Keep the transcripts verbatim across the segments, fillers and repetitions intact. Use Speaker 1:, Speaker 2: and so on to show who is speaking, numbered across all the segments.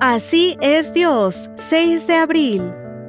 Speaker 1: Así es Dios, seis de abril.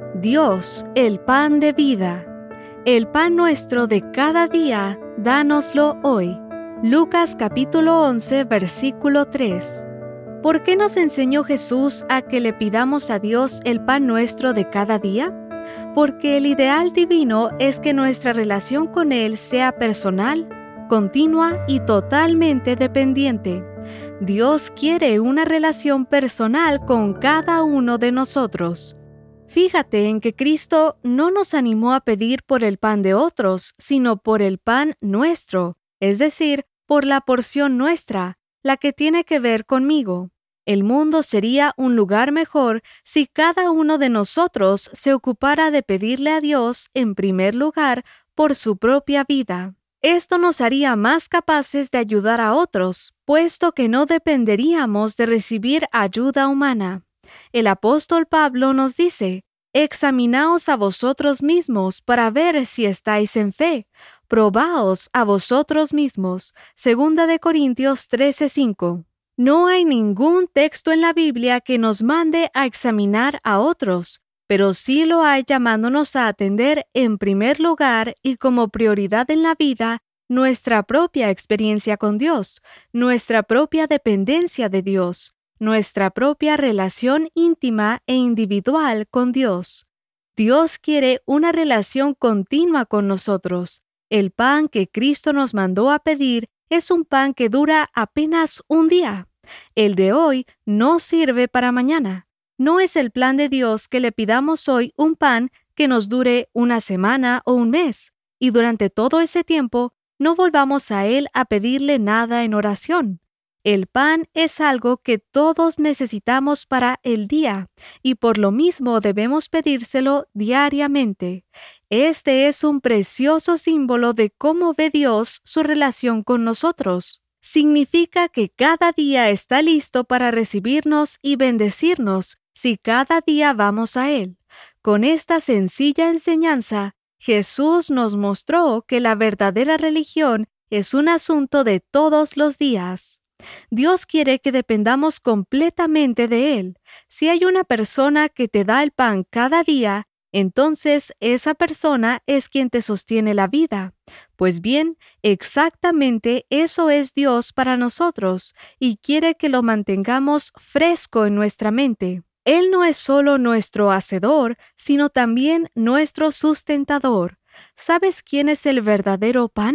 Speaker 1: Dios, el pan de vida. El pan nuestro de cada día, dánoslo hoy. Lucas capítulo once, versículo tres. ¿Por qué nos enseñó Jesús a que le pidamos a Dios el pan nuestro de cada día? Porque el ideal divino es que nuestra relación con Él sea personal, continua y totalmente dependiente. Dios quiere una relación personal con cada uno de nosotros. Fíjate en que Cristo no nos animó a pedir por el pan de otros, sino por el pan nuestro, es decir, por la porción nuestra, la que tiene que ver conmigo. El mundo sería un lugar mejor si cada uno de nosotros se ocupara de pedirle a Dios, en primer lugar, por su propia vida. Esto nos haría más capaces de ayudar a otros, puesto que no dependeríamos de recibir ayuda humana. El apóstol Pablo nos dice: «Examinaos a vosotros mismos para ver si estáis en fe. Probaos a vosotros mismos». Segunda de Corintios trece cinco. No hay ningún texto en la Biblia que nos mande a examinar a otros, pero sí lo hay llamándonos a atender en primer lugar y como prioridad en la vida nuestra propia experiencia con Dios, nuestra propia dependencia de Dios, nuestra propia relación íntima e individual con Dios. Dios quiere una relación continua con nosotros. El pan que Cristo nos mandó a pedir es un pan que dura apenas un día. El de hoy no sirve para mañana. No es el plan de Dios que le pidamos hoy un pan que nos dure una semana o un mes, y durante todo ese tiempo no volvamos a Él a pedirle nada en oración. El pan es algo que todos necesitamos para el día, y por lo mismo debemos pedírselo diariamente. Este es un precioso símbolo de cómo ve Dios su relación con nosotros. Significa que cada día está listo para recibirnos y bendecirnos si cada día vamos a Él. Con esta sencilla enseñanza, Jesús nos mostró que la verdadera religión es un asunto de todos los días. Dios quiere que dependamos completamente de Él. Si hay una persona que te da el pan cada día, entonces esa persona es quien te sostiene la vida. Pues bien, exactamente eso es Dios para nosotros, y quiere que lo mantengamos fresco en nuestra mente. Él no es solo nuestro hacedor, sino también nuestro sustentador. ¿Sabes quién es el verdadero pan?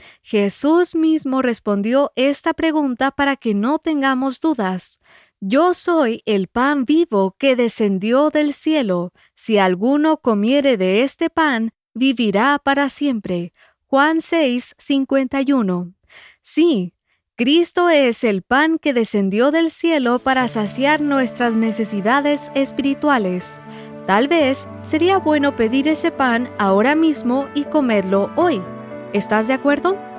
Speaker 1: Jesús mismo respondió esta pregunta para que no tengamos dudas. Yo soy el pan vivo que descendió del cielo. Si alguno comiere de este pan, vivirá para siempre. Juan seis, cincuenta y uno. Sí, Cristo es el pan que descendió del cielo para saciar nuestras necesidades espirituales. Tal vez sería bueno pedir ese pan ahora mismo y comerlo hoy. ¿Estás de acuerdo?